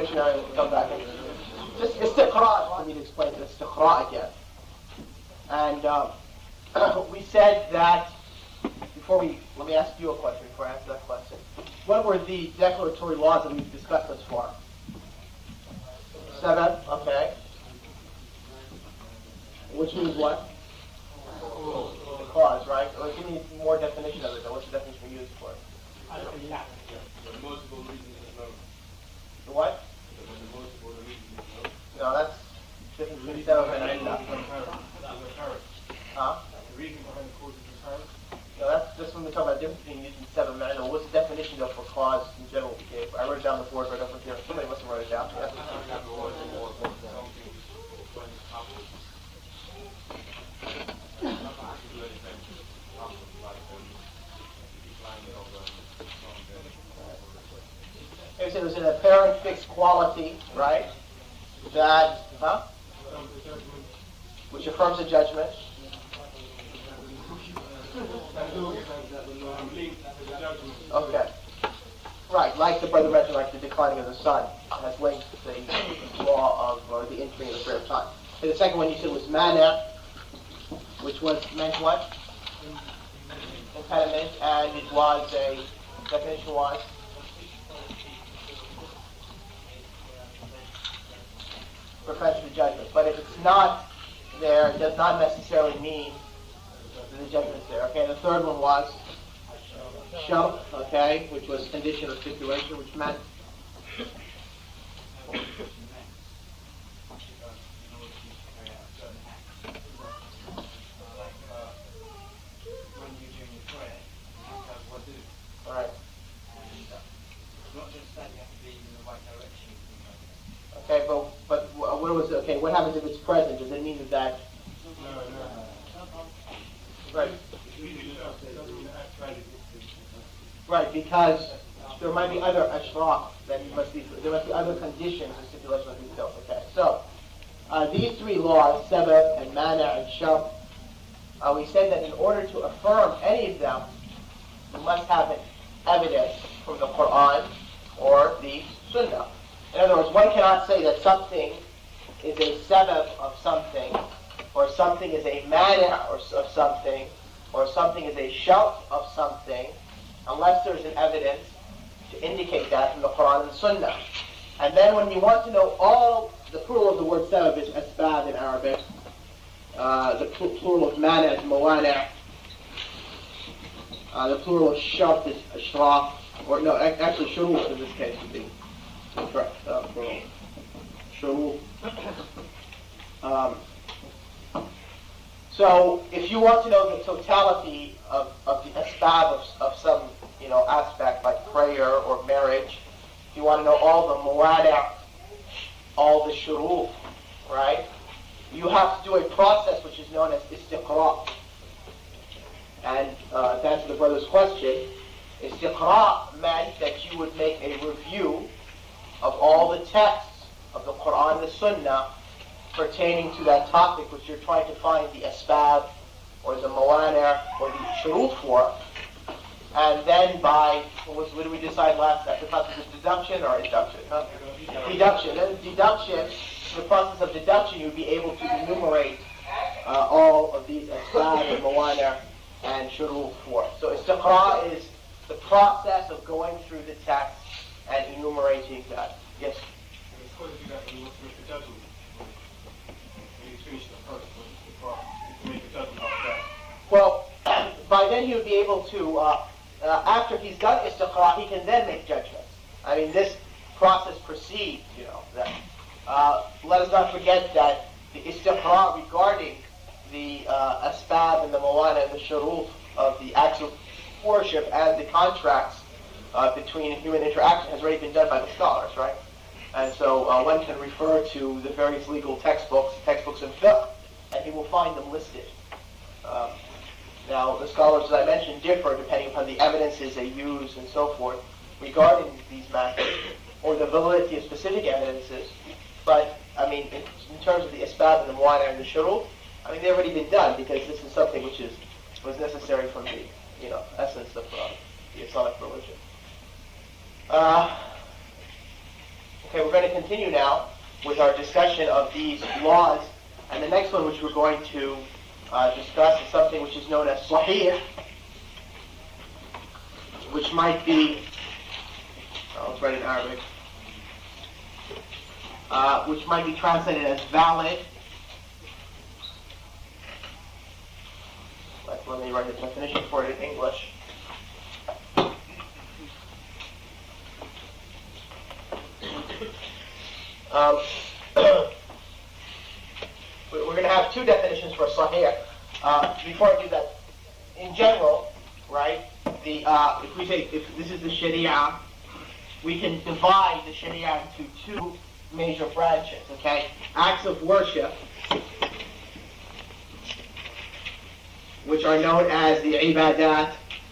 dictionary and come back. Just istiqra for me to explain it. Istiqra again. And we said that let me ask you a question before I answer that question. What were the declaratory laws that we've discussed thus far? 7, okay. Which means what? The clause, right? Well, give me more definition of it, though. What's the definition we use for it? The what? No, that's different between 7 and 9. Huh? The reason behind the clause is inherent. No, that's when we talk about the difference between using 7 and 9. What's the definition though for clause in general we gave? I wrote it down the board right over here. Somebody must have wrote it down. Yeah. Okay, so there's an apparent fixed quality, right? That, which affirms a judgment. Okay. Right, like the brother mentioned, like the declining of the sun has linked the law of, or the entering of the prayer of time. And the second one you said was mana, which meant what? Impediment, and it was definition was? Prevents the judgment. But if it's not there, it does not necessarily mean that the judgment's there. Okay, the third one was shalt, okay, which was condition or stipulation, which meant right. Okay, but what was it? Okay, what happens if it's present? Does it mean that? Right. Right, because there might be other ashraf that there must be other conditions or stipulations that we built. Okay, so these 3 laws, sabab and mana and shart, we said that in order to affirm any of them, we must have an evidence from the Quran or the Sunnah. In other words, one cannot say that something is a sabab of something, or something is a mana of something, or something is a shart of something, unless there's an evidence to indicate that from the Quran and the Sunnah. And then when you want to know the plural of the word sabab is asbab in Arabic, the plural of mana is mawana, the plural of shart is ashraf, or no, actually shuruf in this case would be correct, plural. Shuruf. So if you want to know the totality of the asbab of some aspect like prayer or marriage, if you want to know all the mawada, all the shuruf, right? You have to do a process which is known as istiqra. And to answer the brother's question, istiqra meant that you would make a review of all the texts of the Quran and the Sunnah pertaining to that topic which you're trying to find the asbab or the mawana or the shuruf for. And then what did we decide last at the process of deduction or induction? Deduction. Then deduction, in the process of deduction, you'd be able to enumerate all of these asbab and mawana and shuruf for. So istiqra is the process of going through the text and enumerating that. Yes? Well, by then he would be able to, after he's done istiqra, he can then make judgments. I mean, this process proceeds, that. Let us not forget that the istiqra regarding the asbab and the mawana and the shuruf of the acts of worship and the contracts between human interaction has already been done by the scholars, right? And so one can refer to the various legal textbooks in fiqh, and he will find them listed. Now, the scholars, as I mentioned, differ depending upon the evidences they use and so forth regarding these matters, or the validity of specific evidences. But, I mean, in terms of the asbab and the mu'ana and the shuruf, I mean, they've already been done because this is something which was necessary from the, essence of the Islamic religion. Okay, we're going to continue now with our discussion of these laws, and the next one which we're going to discuss is something which is known as Sahih, which might be, let's write it in Arabic, which might be translated as valid. Let me write the definition for it in English. We're going to have two definitions for Sahih. Before I do that, in general, right, if we say, if this is the Sharia, we can divide the Sharia into two major branches, okay? Acts of worship, which are known as the ibadat,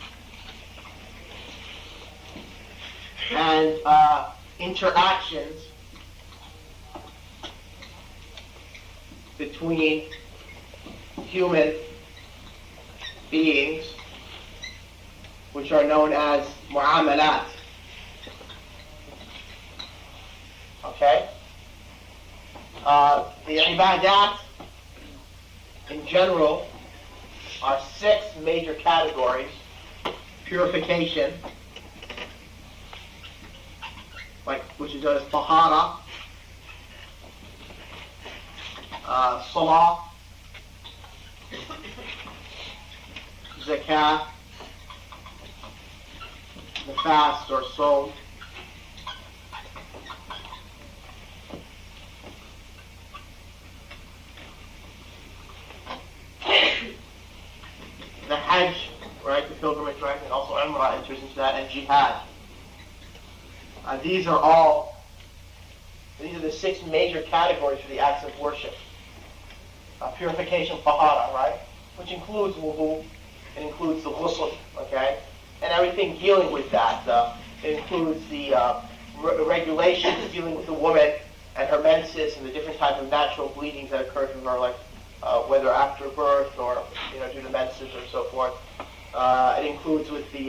and interactions between human beings, which are known as mu'amalat. Okay? The ibadat, in general, are 6 major categories: purification, which is known as tahara, salah, zakat, the fast or sawm, the hajj, right, the pilgrimage, right, and also umrah enters into that, and jihad. These are the 6 major categories for the acts of worship. Purification, tahara, right, which includes wudu, it includes the ghusl, okay, and everything dealing with that. It includes the regulations dealing with the woman and her menses and the different types of natural bleedings that occur to her, like whether after birth or due to menses or so forth. It includes with the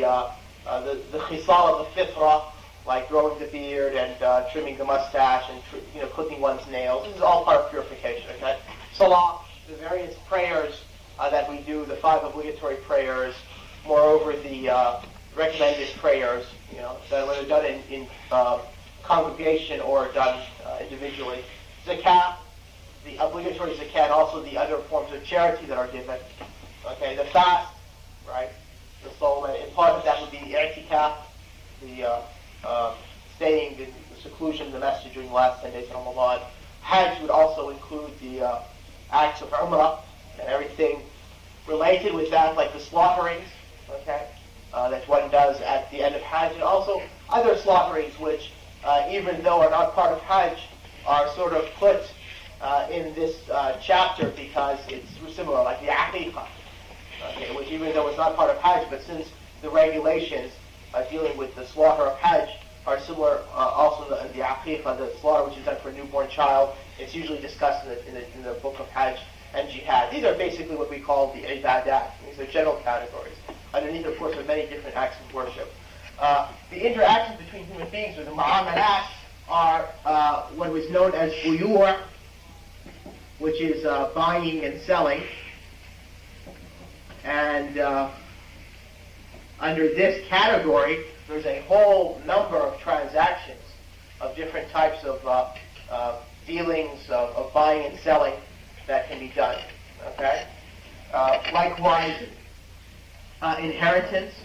khisal of the fitra, like growing the beard and trimming the mustache and clipping one's nails. This is all part of purification. Okay, salah, the various prayers that we do, the 5 obligatory prayers. Moreover, the recommended prayers, that whether done in congregation or done individually. Zakat, the obligatory zakat, also the other forms of charity that are given. Okay, the fast, right, the soul, and part of that would be the i'tikaf, the staying in the seclusion of the masjid during the last 10 days of Ramadan. Hajj would also include the acts of umrah and everything related with that, like the slaughterings, okay, that one does at the end of Hajj, and also other slaughterings which, even though are not part of Hajj, are sort of put in this chapter because it's similar, like the aqiqah, okay, which even though it's not part of Hajj, but since the regulations dealing with the slaughter of Hajj are similar, also in the aqiqah, the slaughter which is done for a newborn child, it's usually discussed in the book of Hajj and jihad. These are basically what we call the ibadat. These are general categories. Underneath, of course, are many different acts of worship. The interactions between human beings, or the mu'amalat, are what was known as buyur', which is buying and selling. And under this category, there's a whole number of transactions of different types of dealings of buying and selling that can be done. Okay. Likewise, inheritance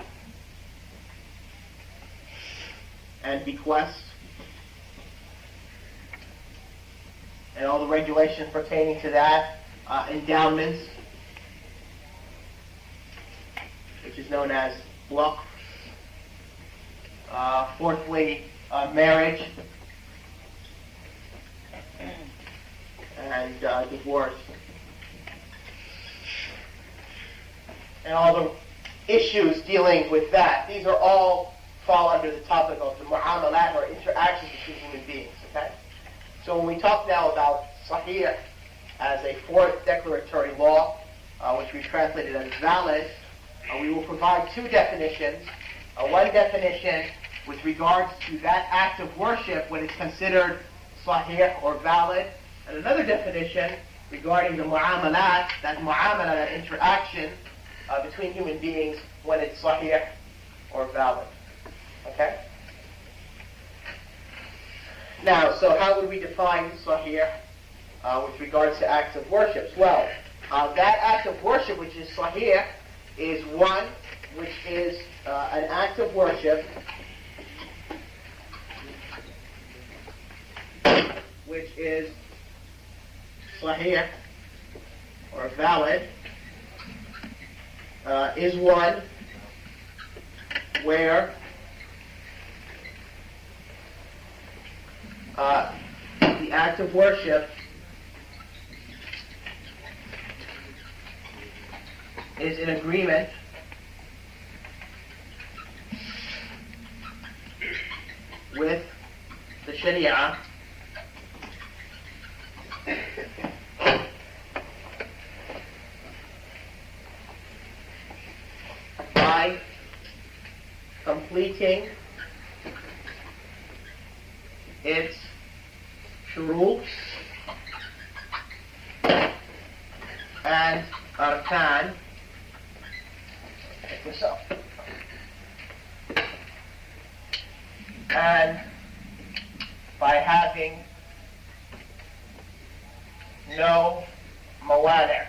and bequest, and all the regulations pertaining to that. Endowments, which is known as waqf. Fourthly, marriage and divorce, and all the issues dealing with that. These are all fall under the topic of the mu'amalat, or interactions between human beings. Okay, so when we talk now about Sahih as a 4th declaratory law, which we translated as valid, we will provide 2 definitions. One definition with regards to that act of worship when it's considered sahih or valid, and another definition regarding the mu'amalat, that interaction between human beings when it's sahih or valid. Okay? Now, so how would we define sahih with regards to acts of worship? Well, that act of worship which is sahih is one which is an act of worship which is sahih or valid, is one where the act of worship is in agreement with the Sharia by completing its shurut and arkan. Check this out. And by having no mawani'.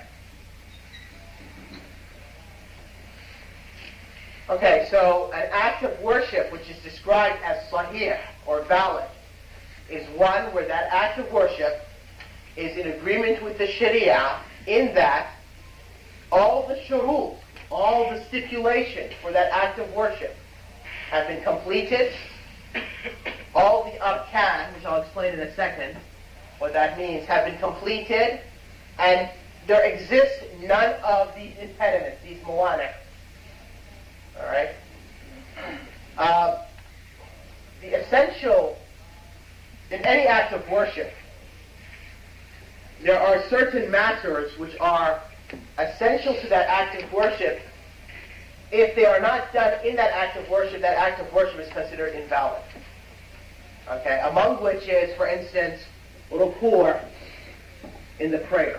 Okay, so an act of worship which is described as sahih or valid is one where that act of worship is in agreement with the Sharia in that all the shurut, all the stipulations for that act of worship have been completed. All the arkan, which I'll explain in a second, what that means, have been completed, and there exists none of these impediments, these mawani'. All right? The essential, in any act of worship, there are certain matters which are essential to that act of worship. If they are not done in that act of worship is considered invalid. Okay, among which is, for instance, ruku' in the prayer.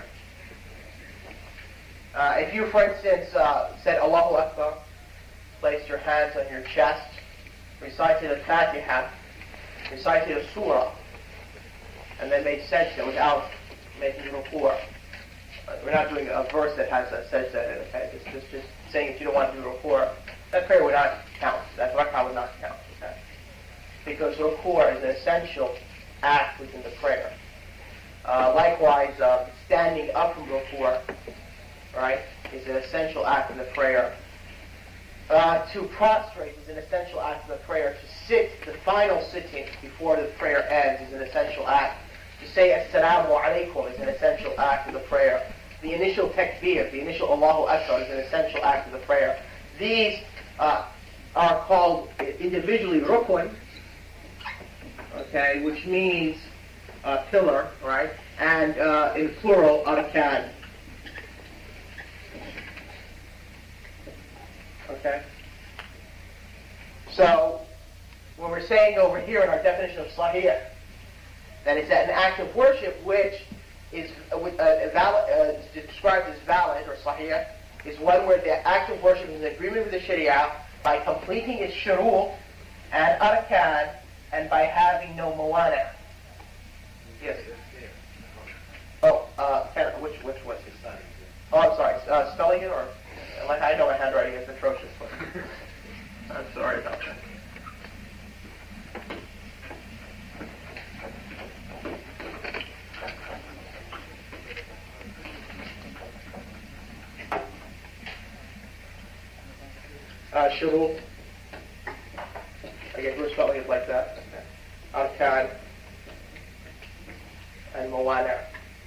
If you, for instance, said Allahu Akbar, placed your hands on your chest, recited a Fatiha, recited a surah, and then made sajda without making ruku'. We're not doing a verse that has a sajda in it, okay? Just saying if you don't want to do ruku', that prayer would not count. That rak'ah would not count, okay? Because ruku' is an essential act within the prayer. Likewise, standing up from ruku', right, is an essential act in the prayer. To prostrate is an essential act in the prayer. To sit, the final sitting before the prayer ends is an essential act. To say Assalamu alaikum is an essential act of the prayer. The initial takbir, the initial Allahu Akbar is an essential act of the prayer. These are called individually rukun, okay, which means pillar, right? And in plural, arkan. Okay? So, when we're saying over here in our definition of sahih, that it's an act of worship which is described as valid or sahih, is one where the act of worship is in agreement with the Sharia by completing its shurut and arkan and by having no mawani'. Yes. Oh, which was his study? Oh, I'm sorry. Spelling it or? I know my handwriting is atrocious, but I'm sorry about that. Shurut. Again, we're spelling it like that. Arkan and mawani'.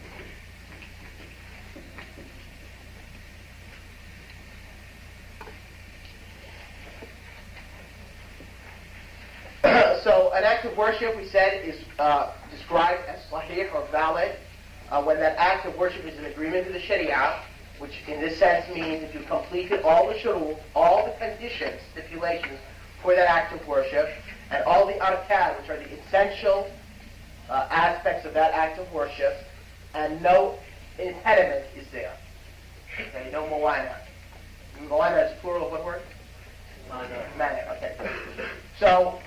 So an act of worship, we said, is described as sahih or valid when that act of worship is in agreement with the Sharia, which in this sense means if you completed all the shurut, all the conditions, stipulations for that act of worship, and all the arkan, which are the essential aspects of that act of worship, and no impediment is there. Okay, no moana. Moana is plural of what word? Mana. Okay. So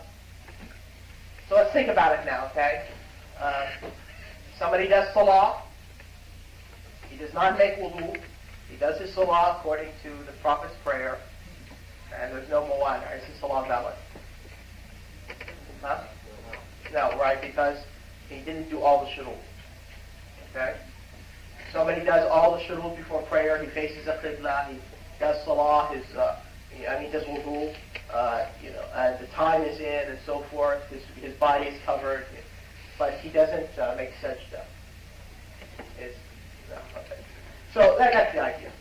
let's think about it now, okay? Somebody does salah. He does not make wudu. He does his salah according to the Prophet's prayer, and there's no moana. Is his salah valid? Huh? No, right, because he didn't do all the shurut. Okay? Somebody does all the shurut before prayer. He faces a qibla. He does salah. He does wudu. And the time is in and so forth. His body is covered, but he doesn't make sajda. Okay. So that's the idea.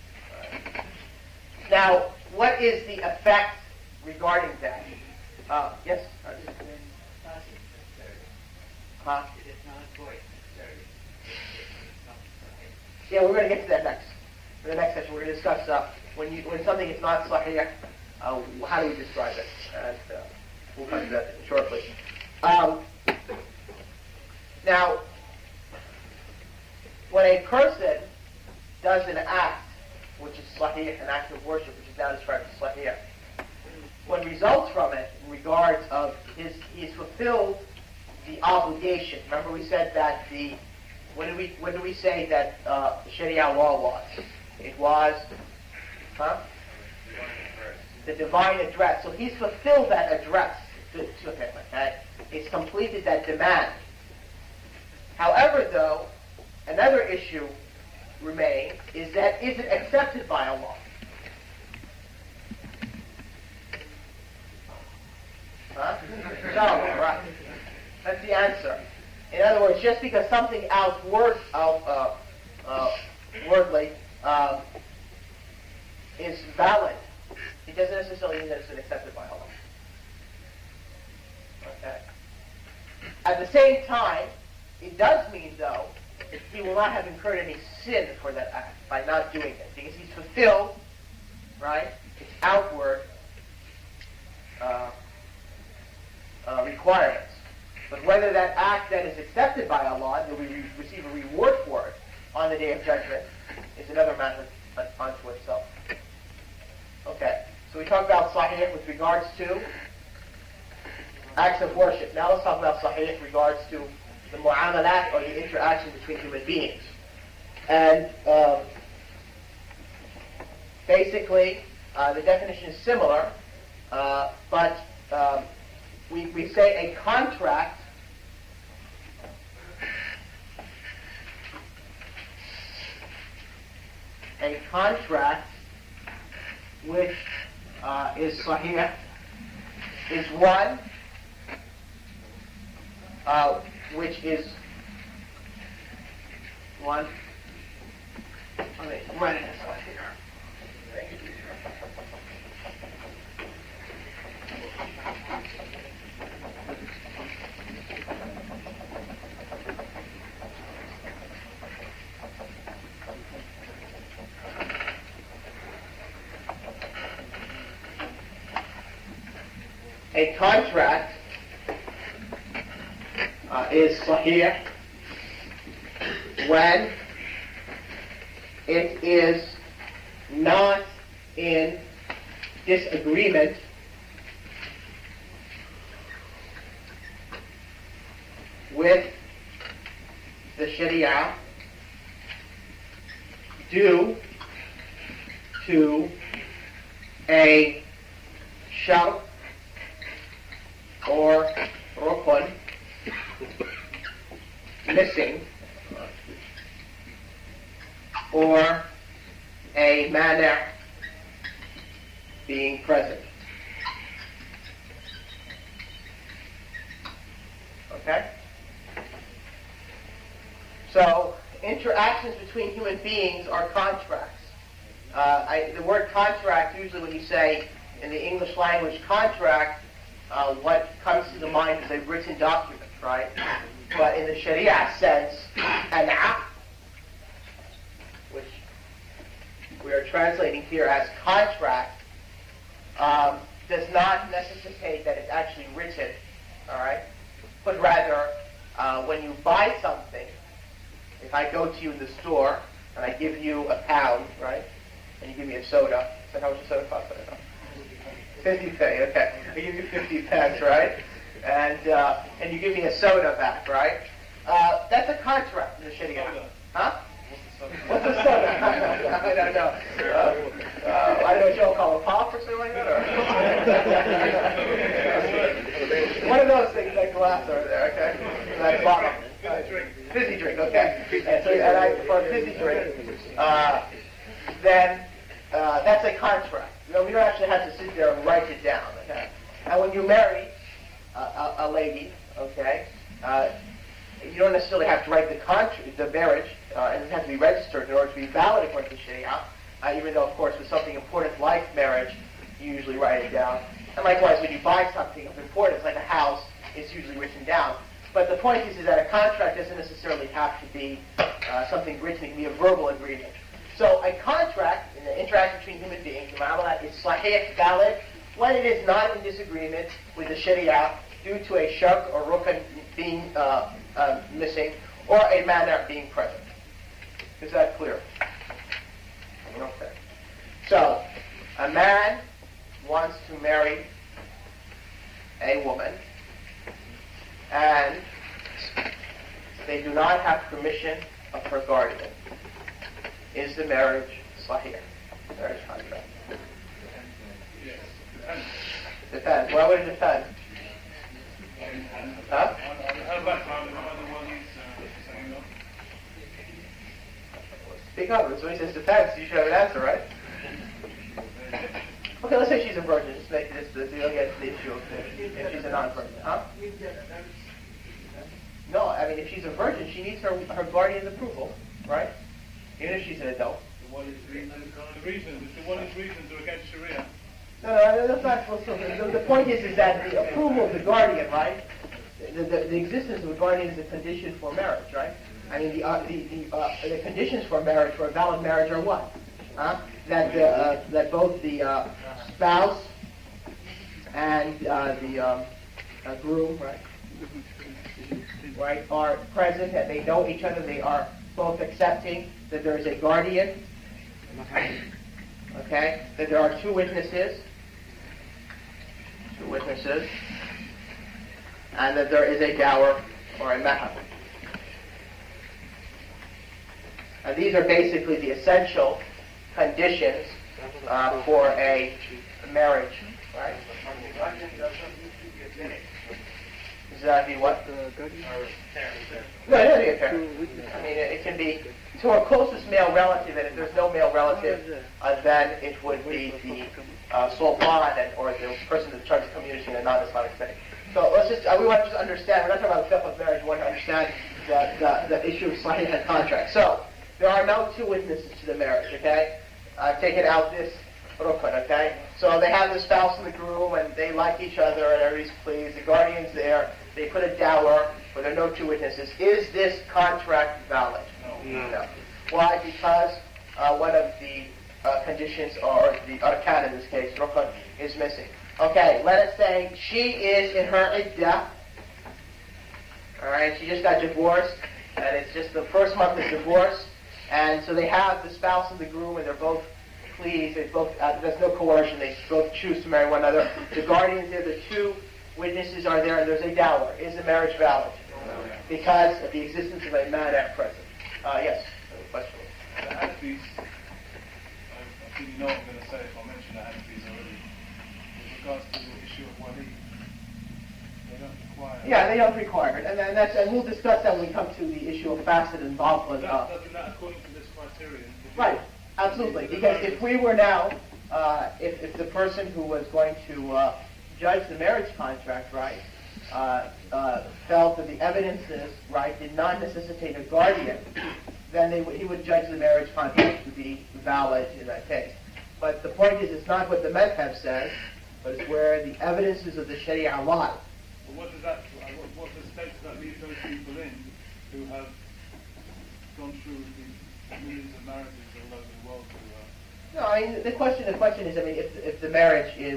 Now, what is the effect regarding that? Yes? Huh? Yeah, we're going to get to that next. In the next session, we're going to discuss when something is not sahih, how do we describe it? And we'll come to that shortly. Now, when a person does an act which is sahih, an act of worship which is now described as sahih, what results from it in regards of he's fulfilled the obligation. Remember we said that when do we say that the Sharia law was? It was, the divine address. So he's fulfilled that address to him. Okay? He's completed that demand. However, though, another issue remains is that is it accepted by Allah? No, right. That's the answer. In other words, just because something worldly is valid, it doesn't necessarily mean that it's been accepted by Allah. Okay. At the same time, it does mean, though, that he will not have incurred any sin for that act by not doing it, because he's fulfilled, right, its outward requirements. But whether that act then is accepted by Allah and will receive a reward for it on the Day of Judgment is another matter unto itself. Okay, so we talked about sahih with regards to acts of worship. Now let's talk about sahih with regards to the mu'amalat, or the interaction between human beings. And basically, the definition is similar, but we say a contract which is sahih is one which is one. Let me run it this way here. A contract is sahih when it is not in disagreement with the Sharia due to a shart or rukun missing, or a mana being present. Okay? So, interactions between human beings are contracts. The word contract, usually when you say in the English language contract, what comes to the mind is a written document, right? But in the Sharia sense, an aqd, which we are translating here as contract, does not necessitate that it's actually written, all right? But rather, when you buy something, if I go to you in the store and I give you £1, right, and you give me a soda, so how much a soda costs? I don't know. 50 penny, okay. I give you 50 pence, right? And you give me a soda back, right? That's a contract in the Sharia. Huh? What's a soda? I don't know. I don't know what y'all call a pop or something like that. Or one of those things, that glass over there, okay? That bottle. Fizzy drink, okay. For a fizzy drink, then that's a contract. You know, we don't actually have to sit there and write it down, okay? And when you marry a lady, okay, you don't necessarily have to write the marriage, and it has to be registered in order to be valid according to Sharia, even though, of course, with something important like marriage, you usually write it down. And likewise, when you buy something of importance, like a house, it's usually written down. But the point is that a contract doesn't necessarily have to be something written. It can be a verbal agreement. So a contract, in the interaction between human beings, the mu'amalat, is sahih, valid, when it is not in disagreement with the Sharia due to a shart or rukn being missing, or a manner being present. Is that clear? Okay. So, a man wants to marry a woman, and they do not have permission of her guardian. Is the marriage sahih? Marriage contract. Yes. Depends. Why would it depend? Huh? Speak up. So he says depends. You should have an answer, right? Okay, let's say she's a virgin. Just make this, so you don't get to the issue of if she's a non-virgin. Huh? No, I mean, if she's a virgin, she needs her guardian's approval, right? Even if she's an adult. The one is reason to against Sharia. No, that's not supposed to. The point is that the approval of the guardian, right? The existence of a guardian is a condition for marriage, right? I mean, the conditions for marriage, for a valid marriage, are what? That both the spouse and the groom, right, are present, that they know each other, they are both accepting that there is a guardian, okay, that there are two witnesses, and that there is a dower or a mahar. And these are basically the essential conditions for a marriage, right? Exactly what? No, it doesn't be a parent. I mean, it can be to our closest male relative, and if there's no male relative, then it would be the sultan or the person in charge of community in a non-Islamic setting. So let's just, we want to just understand, we're not talking about the stuff of marriage, we want to understand the issue of signing a contract. So, there are no two witnesses to the marriage, okay? Taking out this rukn, okay? So they have the spouse and the groom, and they like each other, and everybody's pleased. The guardian's there. They put a dower, but there are no two witnesses. Is this contract valid? No. Why? Because one of the conditions, or the arkan in this case, rukn, is missing. Okay, let us say she is in her iddah. All right, she just got divorced, and it's just the first month of divorce. And so they have the spouse and the groom, and they're both pleased. They both there's no coercion. They both choose to marry one another. The guardian's there. The two witnesses are there, and there's a dower. Is the marriage valid? Because of the existence of a man at present. Yes. Question. The Hanafis, I think you know what I'm going to say if I mention the Hanafis already. With regards to the issue of wali, they don't require. Yeah, they don't require it, and we'll discuss that when we come to the issue of facet involvement. That according to this criterion. Right, absolutely. Because if we were now, if the person who was going to judge the marriage contract, right, felt that the evidences, right, did not necessitate a guardian, then he would judge the marriage contract to be valid in that case. But the point is, it's not what the madhab says, but it's where the evidences of the Sharia lie. What state does that leave those people in who have gone through the millions of marriages all over the world? No, I mean the question is, I mean, if the marriage is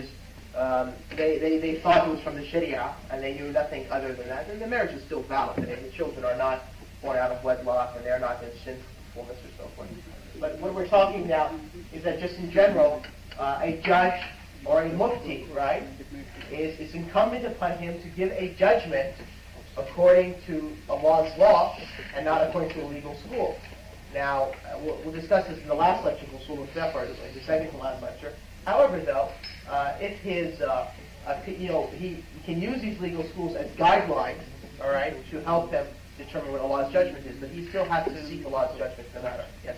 they thought it was from the Sharia, and they knew nothing other than that, and the marriage is still valid. I mean, the children are not born out of wedlock, and they're not in sinfulness or so forth. But what we're talking now is that just in general, a judge or a mufti, right, is incumbent upon him to give a judgment according to Allah's law and not according to a legal school. Now, we'll discuss this in the last lecture, Usul al-Fiqh, or the second to last lecture. However, though, if his, he can use these legal schools as guidelines, all right, to help him determine what Allah's judgment is, but he still has to seek Allah's judgment no matter. Yes?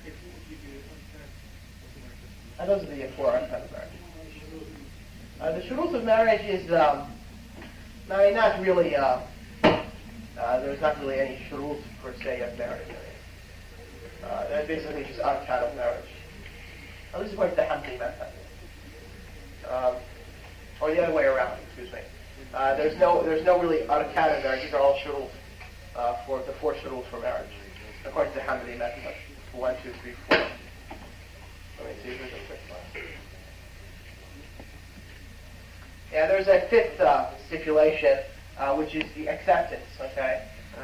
And those are the four arkaans of marriage. The shuruth of marriage is, not really, there's not really any shuruth per se of marriage. They're basically just arkaan of marriage. Now, this is according to the Hamdi method. Or the other way around, excuse me. There's no really arkaan of marriage. These are all shuruth for the four shuruth for marriage, according to the Hamdi method. 1, 2, 3, 4. Let me see. Here's a quick one. Yeah, there's a fifth stipulation, which is the acceptance. Okay. All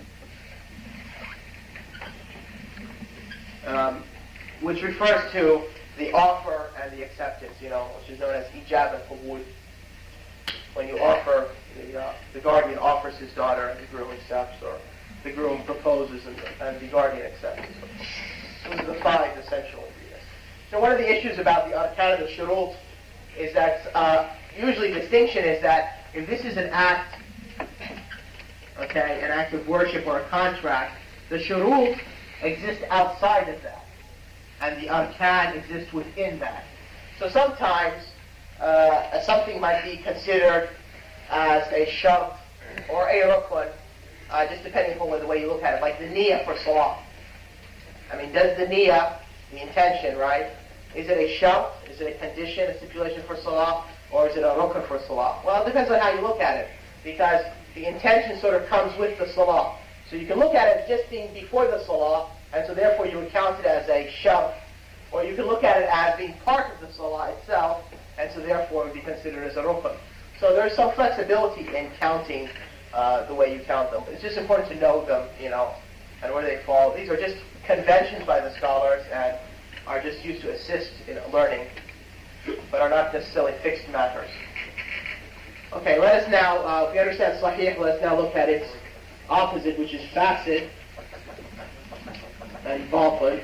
right. Which refers to the offer and the acceptance, which is known as ijab and qabul. When you offer, the guardian offers his daughter and the groom accepts, or the groom proposes and the guardian accepts. So those are the 5 essential ingredients. So one of the issues about the arkaan of the shurut is that usually distinction is that if this is an act, okay, an act of worship or a contract, the shurut exist outside of that, and the arkaan exist within that. So sometimes something might be considered as a shart or a rukun, just depending upon the way you look at it, like the niyyah for salah. I mean, does the niyyah, the intention, right, is it a shart, is it a condition, a stipulation for salah, or is it a rukun for salah? Well, it depends on how you look at it, because the intention sort of comes with the salah. So you can look at it just being before the salah, and so therefore you would count it as a shart, or you can look at it as being part of the salah itself, and so therefore it would be considered as a rukun. So there's some flexibility in counting the way you count them. It's just important to know them, and where they fall. These are just conventions by the scholars and are just used to assist in learning, but are not necessarily fixed matters. Okay, let us now, if we understand sahih, let us now look at its opposite, which is fasid and batil.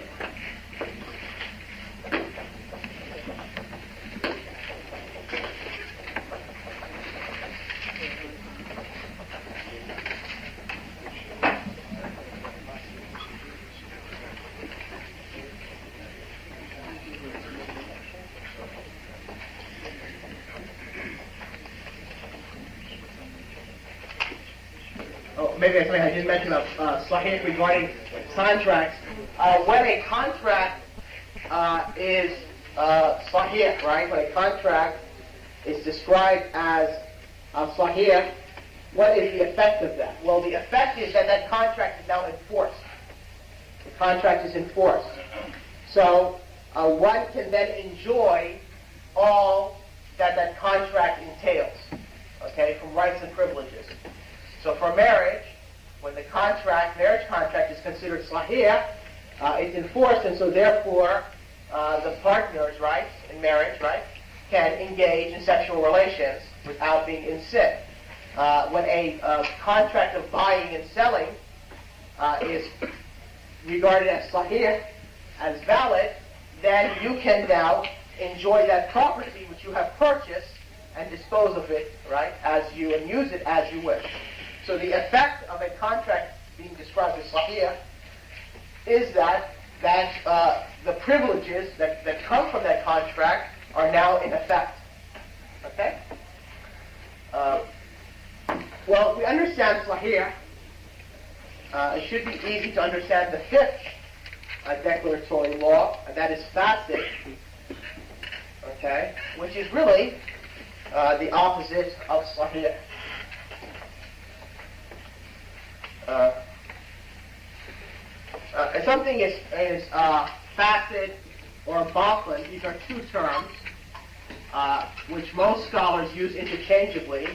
Maybe something I didn't mention about sahih regarding contracts. When a contract is sahih, right? When a contract is described as sahih, what is the effect of that? Well, the effect is that that contract is now enforced. The contract is enforced. So one can then enjoy all that that contract entails, okay, from rights and privileges. So for marriage, when the marriage contract is considered sahih, it's enforced, and so therefore the partners, right, in marriage, right, can engage in sexual relations without being in sin. When a contract of buying and selling is regarded as sahih, as valid, then you can now enjoy that property which you have purchased and dispose of it, right, and use it as you wish. So the effect of a contract being described as sahih is that the privileges that come from that contract are now in effect. Okay? Well, if we understand sahih, it should be easy to understand the fifth declaratory law, and that is fasid, okay, which is really the opposite of sahih. If something is fasid or batil, these are two terms. which most scholars use interchangeably.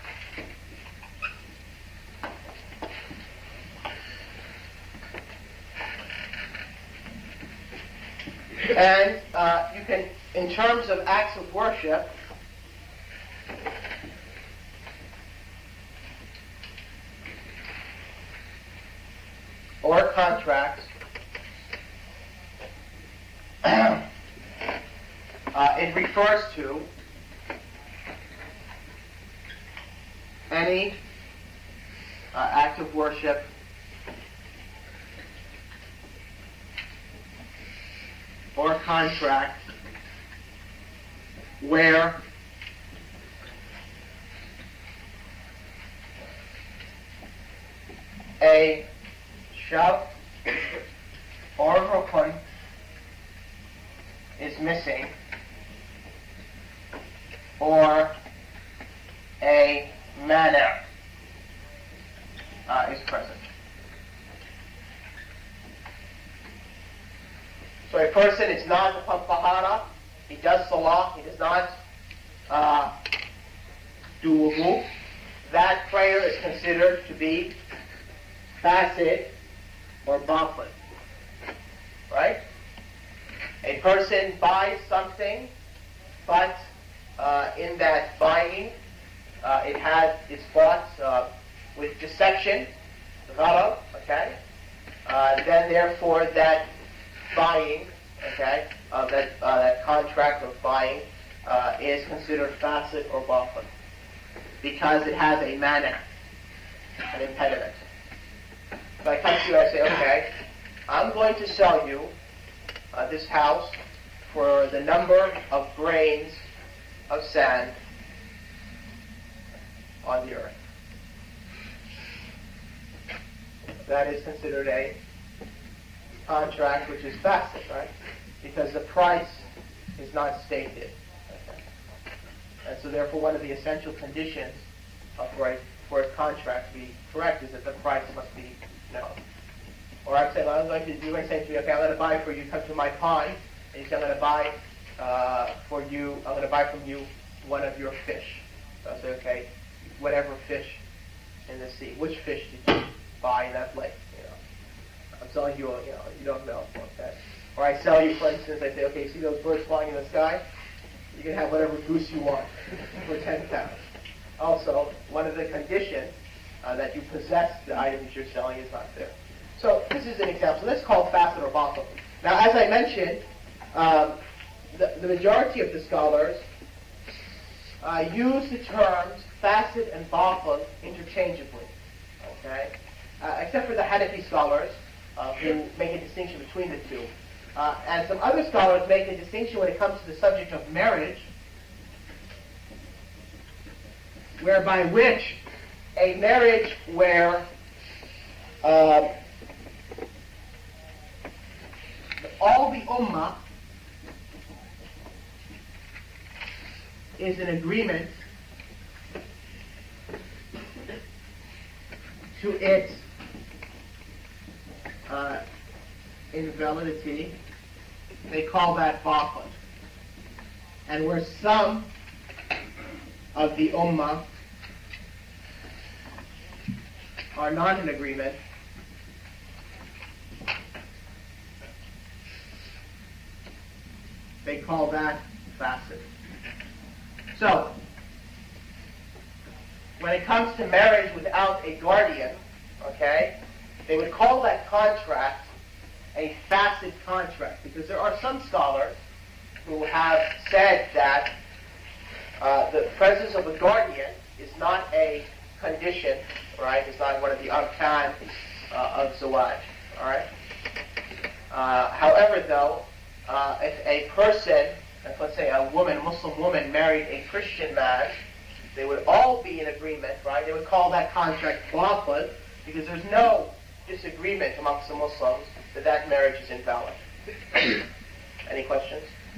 And you can, in terms of acts of worship, or contracts, it refers to any act of worship or contract where a shart or rukun is missing, or a mana is present. So a person is not upon tahara, he does salah, he does not do wudu. That prayer is considered to be fasid or batil. Right? A person buys something, but in that buying, it's bought with deception, gharar, okay? Then therefore that buying, okay, that contract of buying is considered fasid or batil because it has a mana, an impediment. So I come to you and I say, okay, I'm going to sell you this house for the number of grains of sand on the earth. That is considered a contract which is fasid, right? Because the price is not stated. Okay. And so therefore one of the essential conditions for a contract to be correct is that the price must be known. Or I'd say, well, I'm going to do and say to you, okay, I'm going to buy for you, come to my pond, and you say, I'm going to buy from you one of your fish. So I say, okay, whatever fish in the sea. Which fish did you buy in that lake? I'm selling you, you don't know, okay? Or I sell you, for instance, I say, okay, see those birds flying in the sky? You can have whatever goose you want for 10,000. Also, one of the conditions that you possess the items you're selling is not there. So this is an example. So that's called fasid or batil. Now, as I mentioned, the majority of the scholars use the terms fasid and batil interchangeably, okay? Except for the Hanafi scholars, who make a distinction between the two. And some other scholars make a distinction when it comes to the subject of marriage, whereby which a marriage where all the ummah is in agreement to its invalidity, they call that batil. And where some of the ummah are not in agreement, they call that fasid. So, when it comes to marriage without a guardian, okay, they would call that contract a fasid contract, because there are some scholars who have said that the presence of a guardian is not a condition, right? It's not one of the arkan of zawaj, all right? However, though, if a person, let's say a woman, Muslim woman, married a Christian man, they would all be in agreement, right? They would call that contract batil, because there's no disagreement amongst the Muslims that marriage is invalid. Any questions?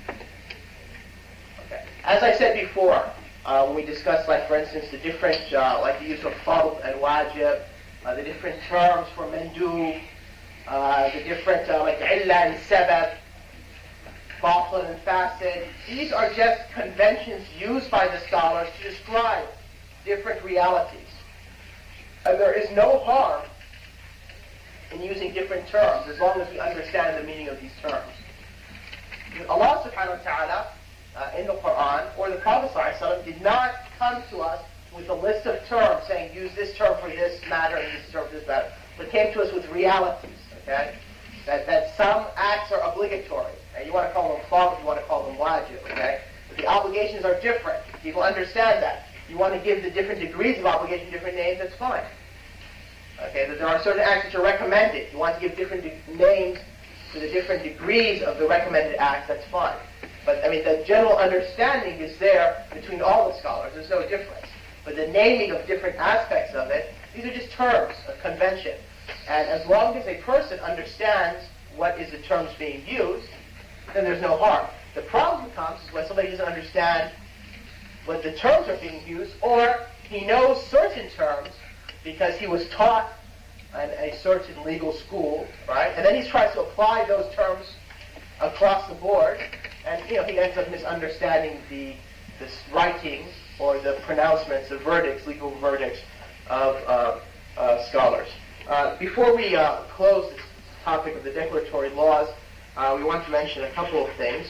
Okay. As I said before, when we discussed, like for instance, the different, like the use of fard and wajib, the different terms for mandub, the different, like illa and sabab, batil and fasid. These are just conventions used by the scholars to describe different realities. And there is no harm in using different terms as long as we understand the meaning of these terms. Allah subhanahu wa ta'ala in the Quran or the Prophet ﷺ did not come to us with a list of terms saying use this term for this matter and this term for this matter, but came to us with realities, okay? That some acts are obligatory. And you want to call them fard, you want to call them wajib, okay? But the obligations are different. People understand that. You want to give the different degrees of obligation different names, that's fine. Okay, that there are certain acts which are recommended. You want to give different names to the different degrees of the recommended acts, that's fine. But, I mean, the general understanding is there between all the scholars. There's no difference. But the naming of different aspects of it, these are just terms, a convention. And as long as a person understands what is the terms being used, then there's no harm. The problem comes is when somebody doesn't understand what the terms are being used, or he knows certain terms because he was taught in a certain legal school, right? And then he tries to apply those terms across the board, and he ends up misunderstanding the writings or the pronouncements, the verdicts, legal verdicts of scholars. Before we close this topic of the declaratory laws, we want to mention a couple of things.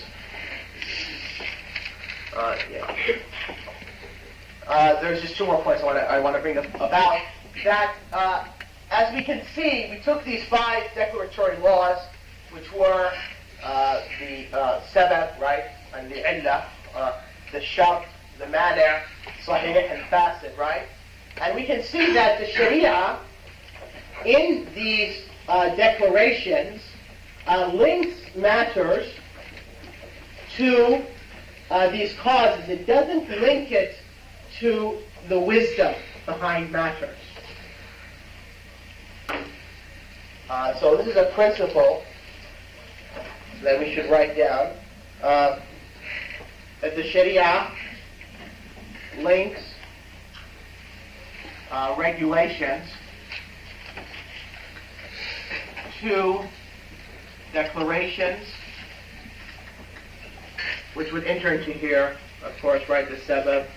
There's just two more points I want to bring up about that. As we can see, we took these 5 declaratory laws, which were the sabab, right, and the illah, the shart, the mani', sahih, and fasid, right? And we can see that the Sharia, in these declarations, links matters to these causes. It doesn't link it to the wisdom behind matters. So this is a principle that we should write down, that the Sharia links regulations to declarations, which would enter into here, of course, right, the sabab,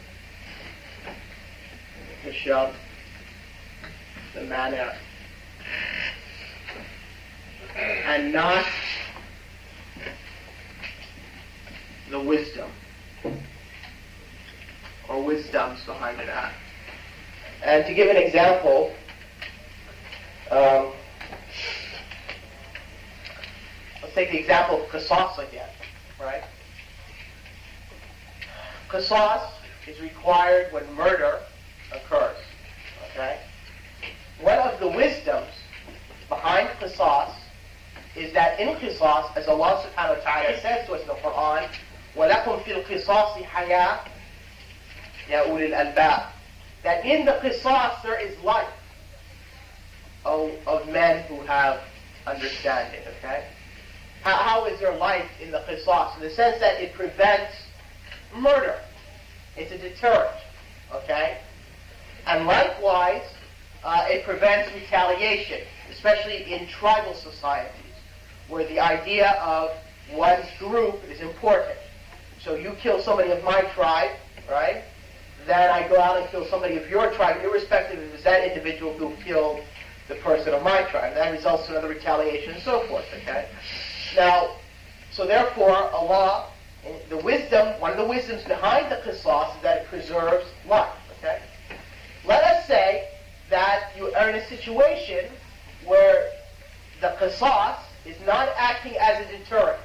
the shart, the mani', and not the wisdom or wisdoms behind that. And to give an example, let's take the example of qisas again, right? Qisas is required when murder occurs, okay? One of the wisdoms behind qisas is that in qisas, as Allah subhanahu wa ta'ala says to us in the Quran, وَلَكُمْ فِي الْقِصَاصِ حَيَاةٌ يَا أُولِي الْأَلْبَابِ, that in the qisas there is life of men who have understanding, okay? How is there life in the qisas? In the sense that it prevents murder. It's a deterrent, okay? And likewise, it prevents retaliation, especially in tribal societies, where the idea of one's group is important. So you kill somebody of my tribe, right? Then I go out and kill somebody of your tribe, irrespective if it's that individual who killed the person of my tribe. That results in another retaliation and so forth, okay? Now, so therefore, Allah, the wisdom, one of the wisdoms behind the qisas is that it preserves life, okay? Let us say that you are in a situation where the qisas is not acting as a deterrent.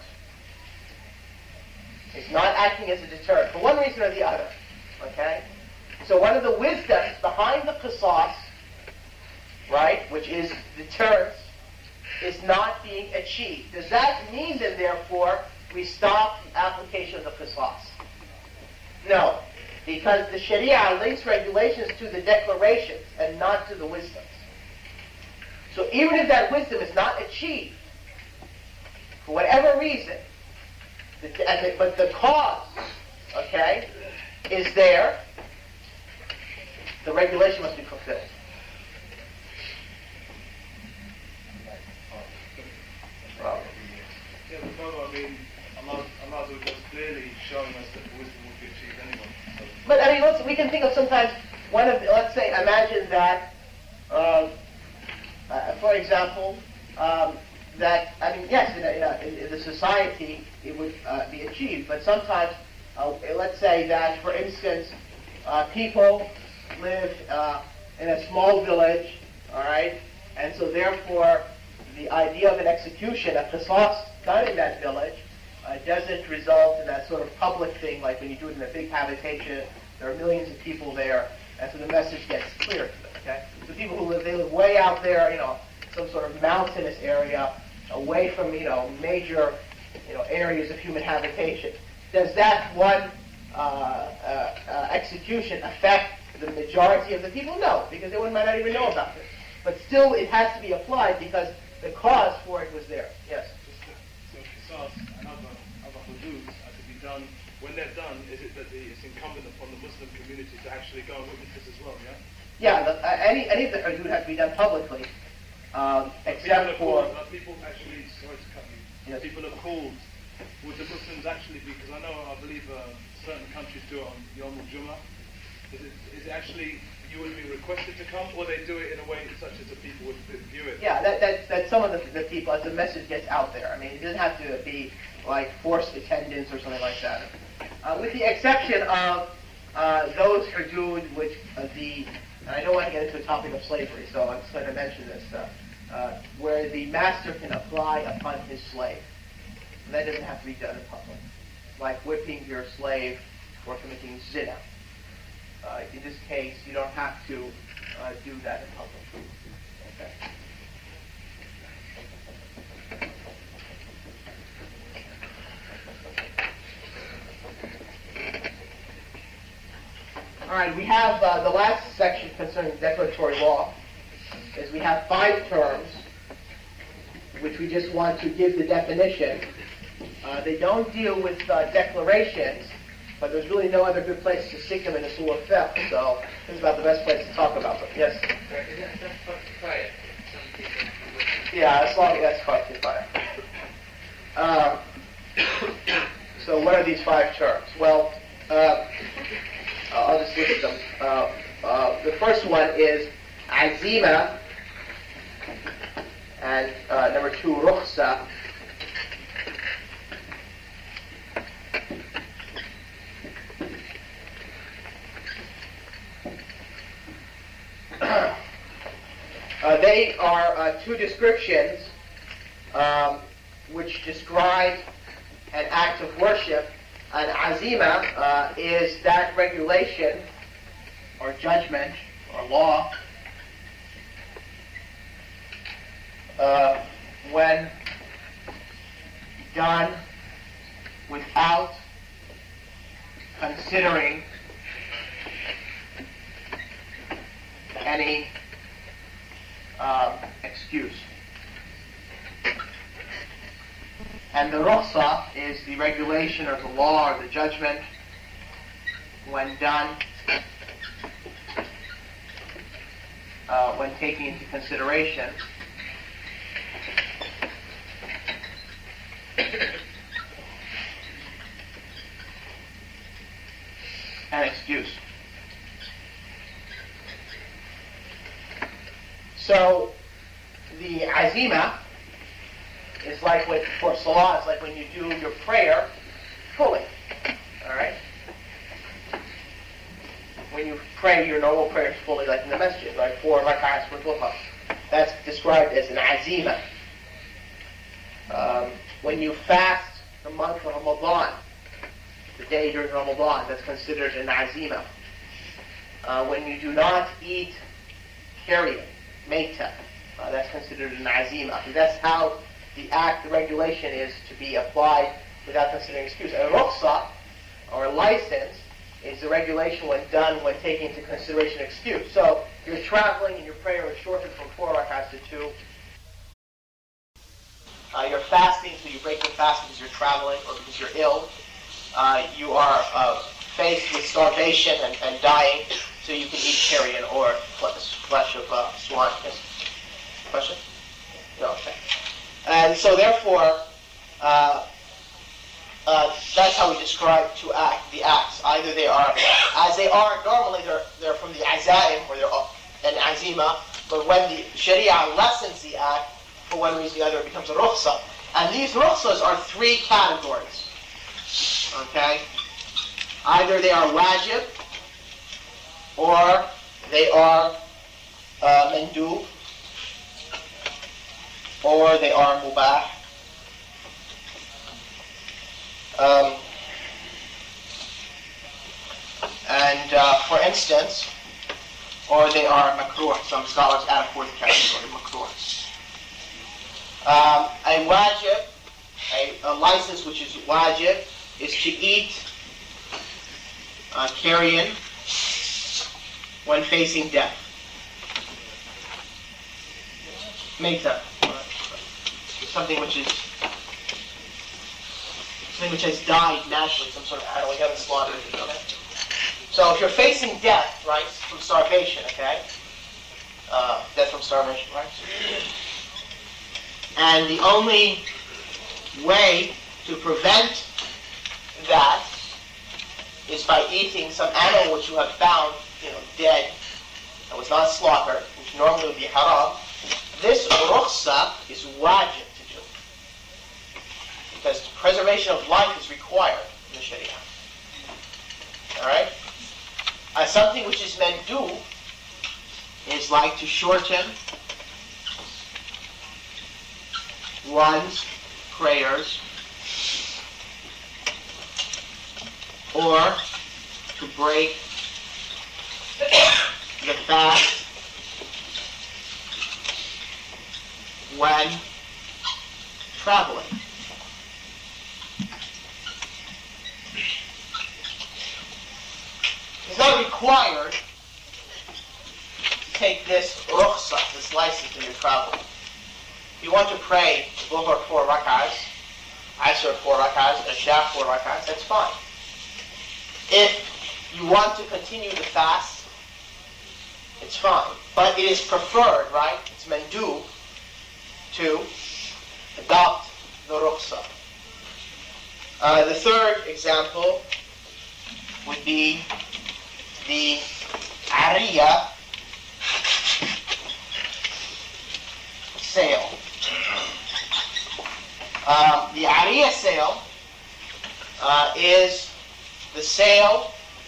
It's not acting as a deterrent, for one reason or the other, okay? So one of the wisdoms behind the qisas, right, which is deterrence, is not being achieved. Does that mean that, therefore, we stop the application of the qisas? No, because the Sharia links regulations to the declarations and not to the wisdoms. So even if that wisdom is not achieved, for whatever reason, but the cause, okay, is there, the regulation must be fulfilled. Yeah, I mean, Allah wisdom would be achieved anyway. So. But I mean, we can think of sometimes let's say, imagine that, for example, that, I mean, yes, in the society it would be achieved, but sometimes, let's say that, for instance, people live in a small village, all right, and so therefore the idea of an execution, a qisas done in that village, doesn't result in that sort of public thing like when you do it in a big habitation. There are millions of people there, and so the message gets clear to them. Okay, the people who live way out there, some sort of mountainous area, away from major areas of human habitation. Does that one execution affect the majority of the people? No, because they might not even know about this. But still, it has to be applied because the cause for it was there. Yes. So qisas and other hudud are to be done. When they're done, is it that it's incumbent upon the Muslim community to actually go and witness this as well? Yeah. Yeah. Any of the hudud have to be done publicly, except for people actually. Sorry to cut you. Yes. People are called. Would the Muslims actually be? Because I believe certain countries do it on Yom al-Jum'ah. Is it actually you would be requested to come, or they do it in a way such as the people would view it? Yeah, that some of the people, as the message gets out there. I mean, it doesn't have to be like forced attendance or something like that. With the exception of those hudud which and I don't want to get into the topic of slavery, so I'm just going to mention this, where the master can apply upon his slave. And that doesn't have to be done in public. Like whipping your slave or committing zina. In this case, you don't have to do that in public. Okay. All right, we have the last section concerning declaratory law. Is we have 5 terms, which we just want to give the definition. They don't deal with declarations, but there's really no other good place to stick them in a Surah Fiqh, so this is about the best place to talk about them. Yes? Yeah, as long as that's quite kifaya. So what are these 5 terms? Well, I'll just list them. The first one is azima, and number 2, rukhsa. They are 2 descriptions which describe an act of worship. An azima is that regulation or judgment or law when done without considering any excuse. And the rukhsa is the regulation or the law or the judgment when done, when taking into consideration an excuse. So the azima is like for salah, it's like when you do your prayer fully. All right? When you pray your normal prayers fully, like in the masjid, right? 4 rak'ahs for duha. That's described as an azima. When you fast the month of Ramadan, the day during Ramadan, that's considered an azima. When you do not eat carrion, meita, that's considered an azima. That's how the act, the regulation is to be applied without considering excuse. A rukhsa, or a license, is the regulation when done when taking into consideration excuse. So you're traveling and your prayer is shortened from 4 rak'ahs to 2. You're fasting, so you break your fast because you're traveling or because you're ill. You are faced with starvation and dying, so you can eat carrion or flesh of swine. Yes? Question? No, okay. And so therefore, that's how we describe the acts. Either they are, as they are normally, they're from the azaim, or they're an azima, but when the Sharia lessens the act, for one reason or the other, it becomes a rukhsa. And these rukhsas are three categories. Okay? Either they are wajib, or they are mandub, or they are mubah. For instance, or they are makruh. Some scholars add a fourth category, makruh. A wajib, a license which is wajib, is to eat carrion when facing death. Meta. Something which has died naturally, some sort of animal we haven't slaughtered. Okay? So if you're facing death, right, from starvation, okay? Death from starvation, right? And the only way to prevent that is by eating some animal which you have found, dead, that was not slaughtered, which normally would be haram. This rukhsa is wajib to do, because preservation of life is required in the Sharia. All right? Something which is mandub is like to shorten one's prayers, or to break the fast when traveling. It's not required to take this rukhsa, this license, when you're traveling. If you want to pray Dhuhr 4 rak'ahs, Asr 4 rak'ahs, Isha 4 rak'ahs, that's fine. If you want to continue the fast, it's fine. But it is preferred, right? It's mandub to adopt the rukhsa. The third example would be the ariya sale. The ariya sale is the sale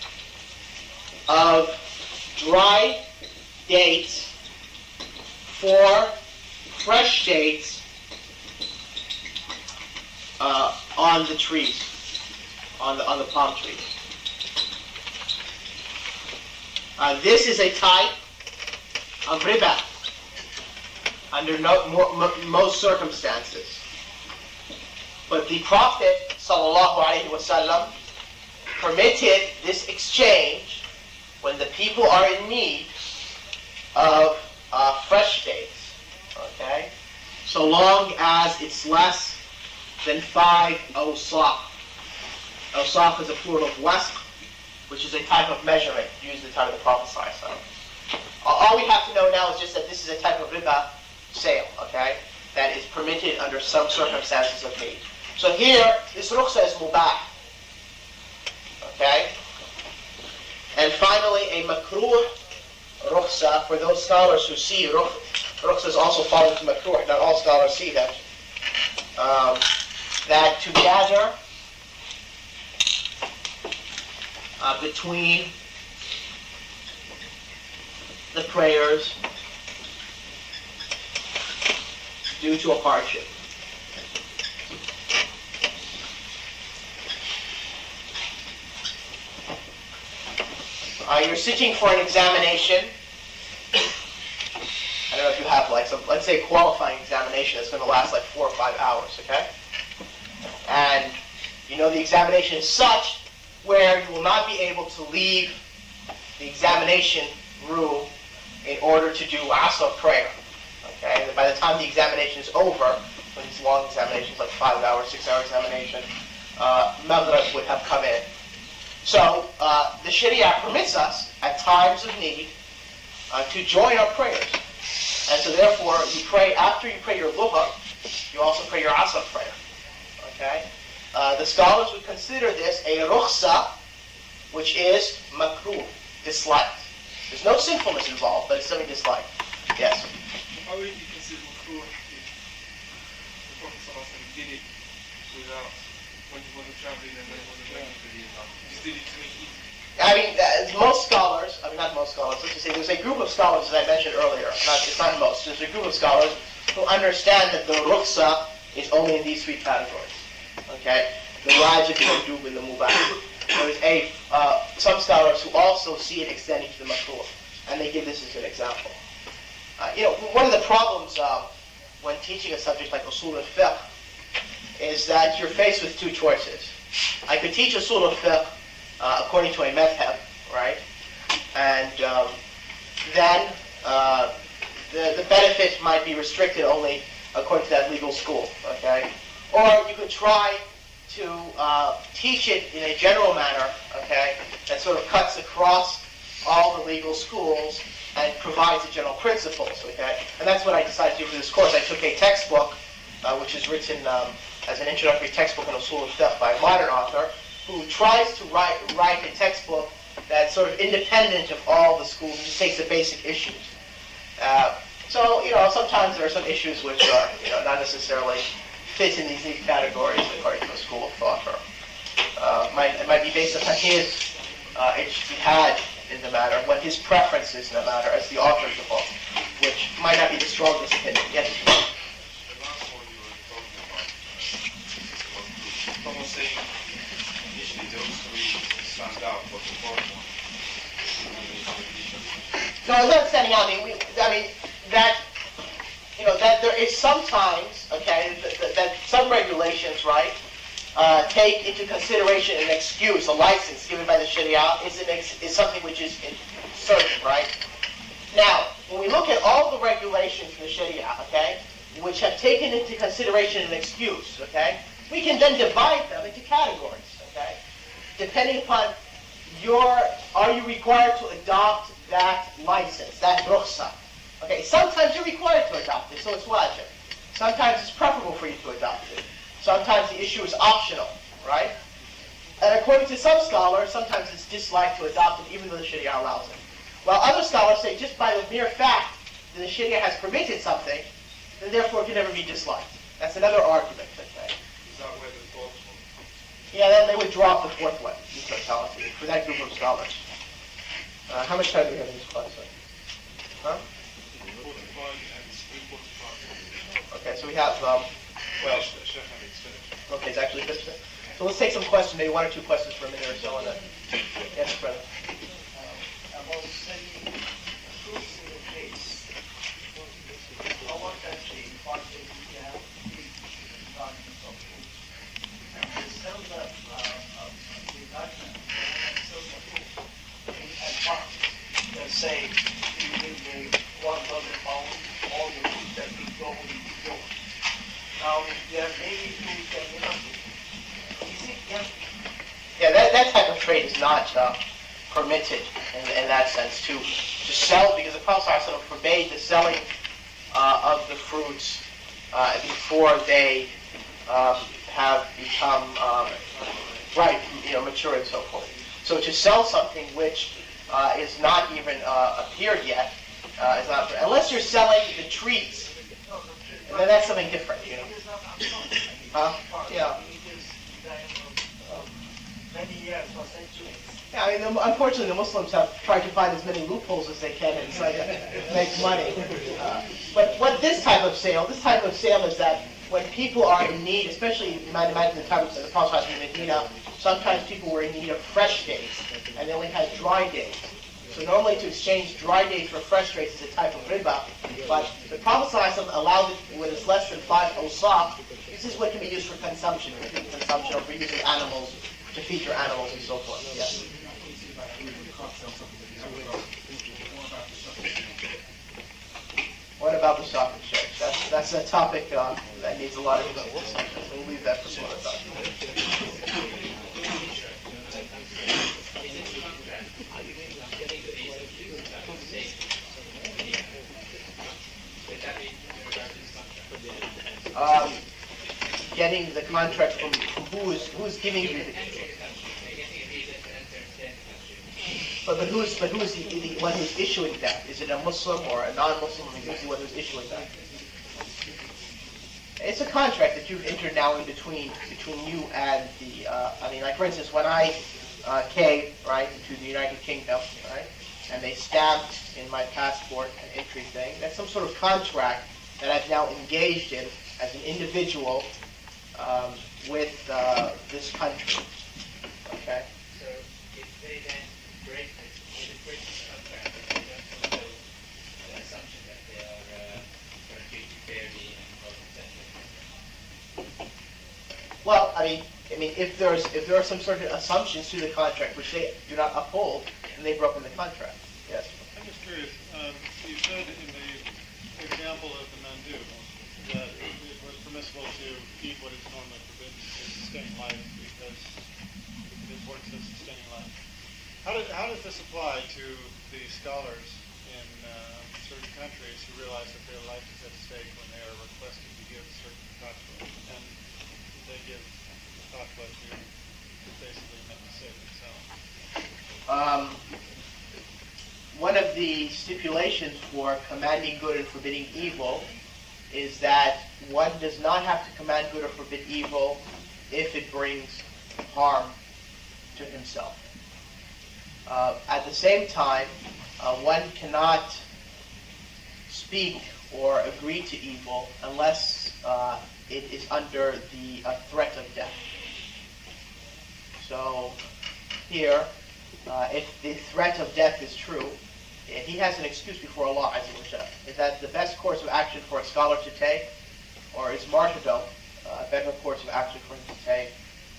of dried dates for fresh dates on the trees, on the palm trees. This is a type of riba under most circumstances. But the Prophet ﷺ permitted this exchange when the people are in need of fresh dates. Okay? So long as it's less than 5 awsaq. Awsaq is a plural of wasq, which is a type of measurement used at the time of the Prophet ﷺ. All we have to know now is just that this is a type of riba sale, okay, that is permitted under some circumstances of need. So here, this rukhsa is mubah, okay? And finally, a makruh rukhsa, for those scholars who see rukhsas also fall into makruh, not all scholars see that, that to gather between the prayers due to a hardship. You're sitting for an examination. I don't know if you have let's say a qualifying examination that's going to last 4 or 5 hours, okay? And the examination is such where you will not be able to leave the examination room in order to do asr prayer. Okay? And by the time the examination is over, when these long examinations, 5 hour, 6 hour examination, Maghrib would have come in. So the Sharia permits us at times of need to join our prayers. And so therefore after you pray your Dhuhr, you also pray your Asr prayer. Okay? the scholars would consider this a rukhsa, which is makruh, disliked. There's no sinfulness involved, but it's something disliked. Yes? How would you consider makruh if the Prophet ﷺ did it without, when he wasn't traveling and when he wasn't waiting for the Islam? He just did it to make it easy. I mean, most scholars, not most scholars, let's just say there's a group of scholars, as I mentioned earlier, it's not most, there's a group of scholars who understand that the rukhsa is only in these three categories. Okay? The wajib, the mandub, and the mubah. There's some scholars who also see it extending to the makruh, and they give this as an example. One of the problems when teaching a subject like usul al-fiqh is that you're faced with two choices. I could teach usul al-fiqh according to a madhab, right? And then the benefit might be restricted only according to that legal school, okay? Or you could try to teach it in a general manner, okay, that sort of cuts across all the legal schools and provides the general principles, okay? And that's what I decided to do for this course. I took a textbook, which is written as an introductory textbook on usul al-fiqh by a modern author, who tries to write a textbook that's sort of independent of all the schools and just takes the basic issues. So sometimes there are some issues which are, not necessarily fit in these categories according to the school of thought. Or it might be based upon his ijtihad in the matter, what his preference is in the matter as the author of the book, which might not be the strongest opinion. Yes? The last one you were talking about, someone saying initially those three stand out, but the fourth one, no, it's not standing out. That there is sometimes, okay, that some regulations, right, take into consideration an excuse, a license given by the Sharia is something which is certain, right? Now, when we look at all the regulations in the Sharia, okay, which have taken into consideration an excuse, okay, we can then divide them into categories, okay, depending upon are you required to adopt that license, that rukhsa? Okay, sometimes you're required to adopt it, so it's wajib. Sometimes it's preferable for you to adopt it. Sometimes the issue is optional, right? And according to some scholars, sometimes it's disliked to adopt it, even though the Sharia allows it. While other scholars say just by the mere fact that the Sharia has permitted something, then therefore it can never be disliked. That's another argument, okay? is that where the fourth one? Yeah, then they would drop the fourth one in totality for that group of scholars. How much time do we have in this class? Huh? 45 and 3:45. Okay, so we have, okay, it's actually finished. So let's take some questions, maybe one or two questions for a minute or so on that. Yes, brother. About selling fruits in the place. Our country, in fact, we have big gardens of fruits. And they sell the garden and sell the fruit in advance. They say, you will make 1,000 pounds, all the fruit that we grow will be yours. Now, there may be fruits that may not be. Is it Yeah, that type of trade is not permitted in that sense to sell, because the Prophet ﷺ forbade the selling of the fruits before they have become ripe, mature and so forth. So to sell something which is not even appeared yet is not, unless you're selling the trees, and then that's something different, Yeah. many years or centuries. Yeah, unfortunately, the Muslims have tried to find as many loopholes as they can inside to make money. But what this type of sale is that when people are in need, especially you might imagine the time of the Prophet in Medina, sometimes people were in need of fresh dates, and they only had dry dates. So normally to exchange dry dates for fresh dates is a type of riba, but the Prophet ﷺ allowed it when it's less than 5 awsaq. This is what can be used for consumption, or for using animals, to feed your animals and so forth. Yes. What about the stock exchange? That's a topic that needs a lot of discussion. We'll leave that for some other time. getting the contract from who's giving you the... But who's the one who's issuing that? Is it a Muslim or a non-Muslim? Who's the one who's issuing that? It's a contract that you've entered now in between you and the. I mean, like for instance, when I came right to the United Kingdom, right, and they stamped in my passport an entry thing. That's some sort of contract that I've now engaged in as an individual with this country. Okay. So if they then break this contract, they don't follow the assumption that they are going to treat you fairly and etc. Well, I mean, if there are some sort of assumptions to the contract which they do not uphold, then they've broken the contract. Yes. I'm just curious. You said in the example of the mandu that it was permissible to eat what is normally forbidden to sustain life because it works as sustaining life. How does this apply to the scholars in certain countries who realize that their life is at stake when they are requested to give certain fatwa, and they give fatwa to basically save themselves? One of the stipulations for commanding good and forbidding evil is that one does not have to command good or forbid evil if it brings harm to himself. At the same time, one cannot speak or agree to evil unless it is under the threat of death. So here, if the threat of death is true, he has an excuse before Allah Azza wa Jalla. Is that the best course of action for a scholar to take, or is martyrdom a better course of action for him to take?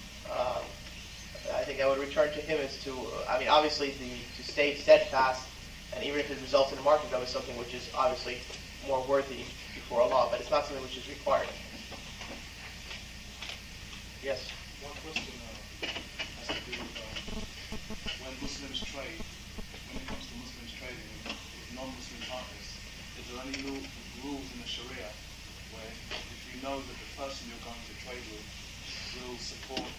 I think I would return to him as to, I mean, obviously to stay steadfast, and even if it results in martyrdom, is something which is obviously more worthy before Allah, but it's not something which is required. Yes? One question has to do with when Muslims trade, when it comes to Muslims trading with non-Muslim partners, is there any rules in the Sharia where if you know that the person you're going to trade with will support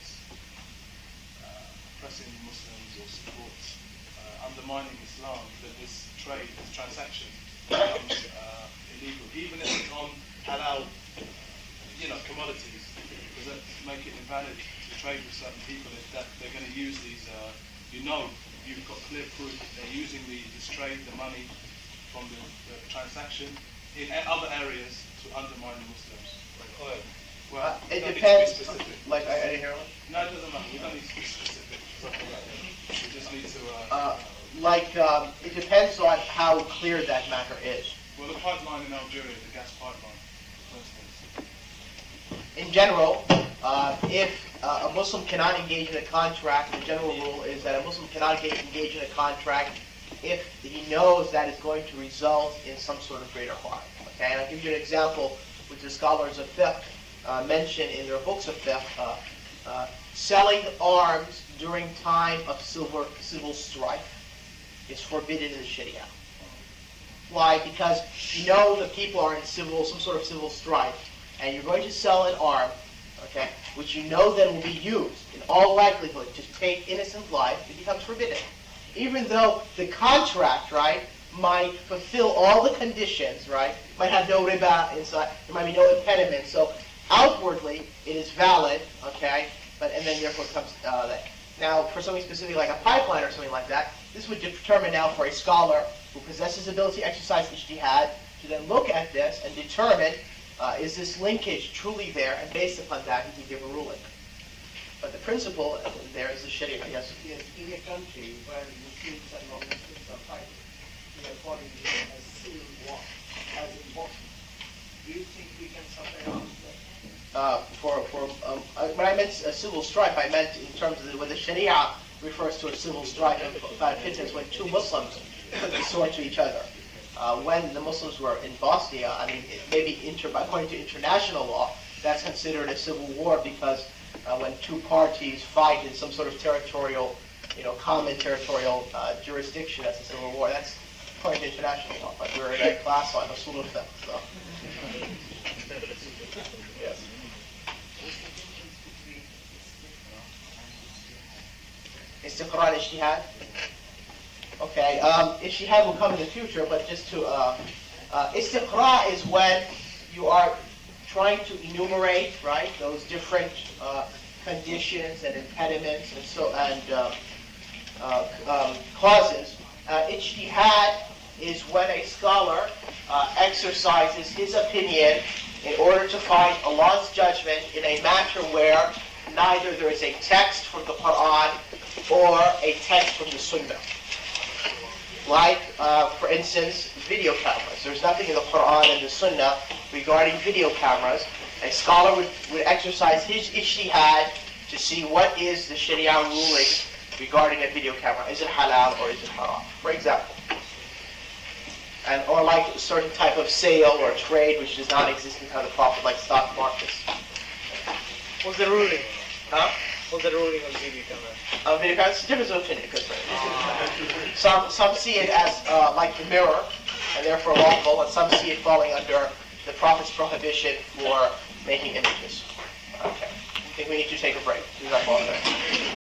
oppressing Muslims or support undermining Islam, that this trade, this transaction becomes illegal, even if it's on halal, commodities? Does that make it invalid to trade with certain people if that they're going to use these? You've got clear proof that they're using this trade, the money from the transaction in other areas to undermine the Muslims. Like oil. Well, it depends. Like I didn't hear one. No, it doesn't matter. We don't need to be specific. We just need to. It depends on how clear that matter is. Well, the pipeline in Algeria, the gas pipeline, for instance. In general, if a Muslim cannot engage in a contract, the general rule is that a Muslim cannot engage in a contract if he knows that it's going to result in some sort of greater harm. Okay, and I'll give you an example which the scholars of fiqh mention in their books of fiqh. Selling arms during time of civil strife is forbidden in the Sharia. Why? Because you know the people are in some sort of civil strife, and you're going to sell an arm, okay, which you know then will be used in all likelihood to take innocent life, it becomes forbidden. Even though the contract, right, might fulfill all the conditions, right, might have no riba inside, there might be no impediment. So outwardly it is valid, okay, and then therefore comes that. Now, for something specific like a pipeline or something like that, this would determine now for a scholar who possesses ability to exercise ijtihad to then look at this and determine is this linkage truly there, and based upon that he can give a ruling. But the principle there is the Sharia. Yes? Yes, in a country where Muslims and non-Muslims are fighting, we are calling it a civil war, as in Bosnia. Do you think we can suffer out when I meant a civil strife, I meant in terms of when the Sharia refers to a civil strife about fitness when two Muslims put the sword to each other. When the Muslims were in Bosnia, I mean, according to international law, that's considered a civil war because when two parties fight in some sort of territorial, common territorial jurisdiction, that's a civil war. That's according to international law. But we're in a class on Usul al-Fiqh, so. Yes. Quran ijtihad? Okay, ijtihad will come in the future, but just to, istiqra is when you are trying to enumerate, right, those different conditions and impediments and causes. Ijtihad is when a scholar exercises his opinion in order to find Allah's judgment in a matter where neither there is a text from the Quran or a text from the Sunnah. Like, for instance, video cameras. There's nothing in the Quran and the Sunnah regarding video cameras. A scholar would exercise his ijtihad to see what is the Sharia ruling regarding a video camera. Is it halal or is it haram? For example. Or like a certain type of sale or trade which does not exist in the time of the Prophet, like stock markets. What's the ruling? Huh? What's the ruling on video camera? Video cameras, difference of opinion. Some see it as like the mirror, and therefore lawful, and some see it falling under the Prophet's prohibition for making images. Okay. I think we need to take a break.